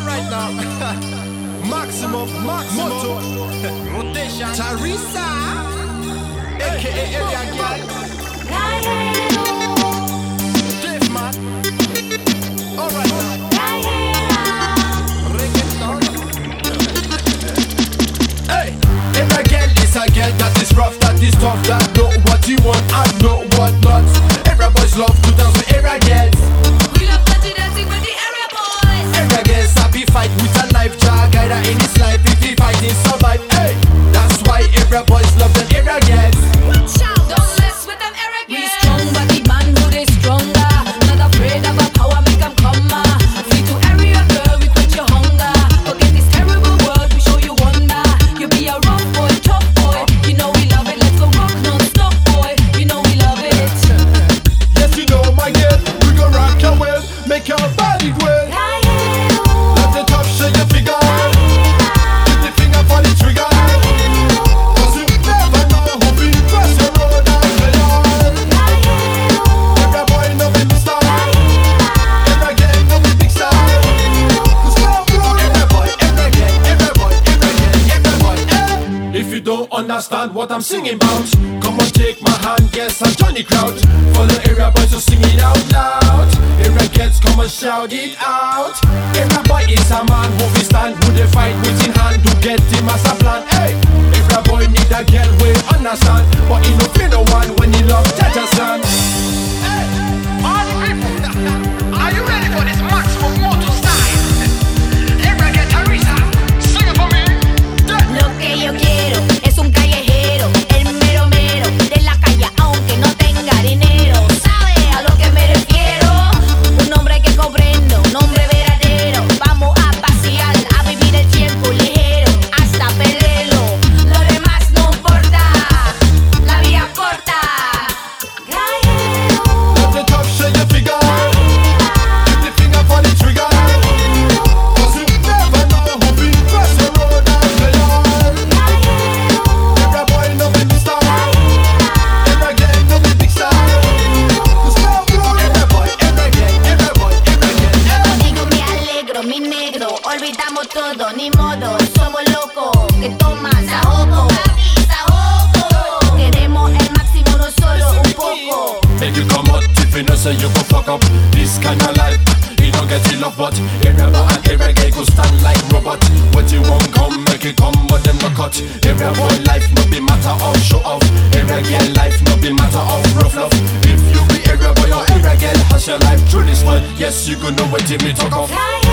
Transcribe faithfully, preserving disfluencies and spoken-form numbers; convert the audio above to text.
Alright now. Maximum, maximum. Rotation. Teresa, aka Area Girl. Dave man. Alright now. Reggaeton. Hey, Area Girl is a girl that is rough, that is tough, that know what you want and know what not. Area boys love to dance with Area Girls. We love dirty dancing with the Area boys. Area Girls happy fight with a knife, jar guide her in his life if he fight he survive. Hey, that's why Area boys love them Area Girls. Shout, don't mess with them Area girls. We strong, but the man who they stronger. Not afraid of a power, make them come. Free to Area girl, we quench your hunger. Forget this terrible world, we show you wonder. You be a rough boy, tough boy. You know we love it, let's go rock non-stop boy. You know we love it. Yes, you know my girl, we go rock your world, make your body well. Let the top show your figure. Put the finger for the trigger. Cause you never know who be cross your road and play on. Every boy know me the star. Every girl know me big star. Cause love road. Every boy, every girl, every boy, every girl, every boy, eh. If you don't understand what I'm singing about, come on take my hand, yes I'm Johnny Crowd. Follow Area boys to sing it out loud. Area girls come and shout it out. Area boy is a man who we stand, who they fight with in hand to get him as a plan. Hey, Area boy need a girl we understand, but he no fear no one when he love Jaja son. Hey, all the people, are you ready for this maximum motor style? Area girl Teresa, sing it for me. Lo que yo quiero es un callejero, el mero mero de la calle, aunque no tenga dinero. ¿Sabe a lo que me refiero? Un hombre que comprendo, un hombre verdadero. Vamos a pasear, a vivir el tiempo ligero, hasta perderlo. Lo demás no importa, la vida corta. Callejero. Let the top show your figure. Put the finger for the trigger. Cause you never know who be cross your road and play on. Every boy know me the star. Every girl know me big star. Cause love road. Every boy, every girl, every boy, every girl, every Contigo me alegro, mi negro, olvidamos todo, ni modo, somos locos, que tomas ahogo, queremos el máximo, no solo un poco. Make you come out if you know say you go fuck up. This kind of life, you don't get it love but Area boy and Area girl go stand like robot. What you want come, make it come, but them no cut. Area boy life no be matter of show off. Area girl life no be matter of rough love. If you be Area boy or Area girl, has your life through this world, yes you gonna know what me talk of.